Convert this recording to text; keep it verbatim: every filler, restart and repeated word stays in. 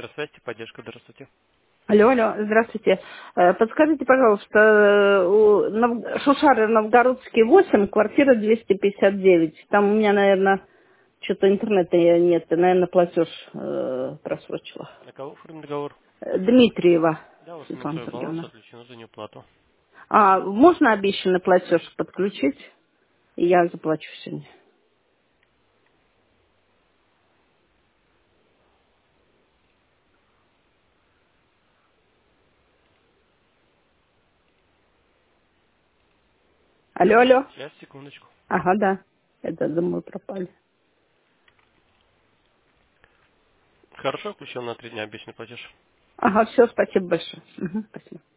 Электросвязь, поддержка, здравствуйте. Алло, алло, здравствуйте. Э, Подскажите, пожалуйста, э, у Нов- Шушары Новгородский восемь, квартира двести пятьдесят девять. Там у меня, наверное, что-то интернета нет, наверное, платеж э, просрочила. На кого оформлен договор? Э, Дмитриева Да, вас Светлана минусовой баланс Сергеевна. отключено за неуплату. А можно обещанный платеж подключить? И я заплачу сегодня. Алло, алло. Сейчас, секундочку. Ага, да. Это, думаю, пропали. Хорошо, включен на три дня обещанный платеж. Ага, все, спасибо большое. Мгм, спасибо.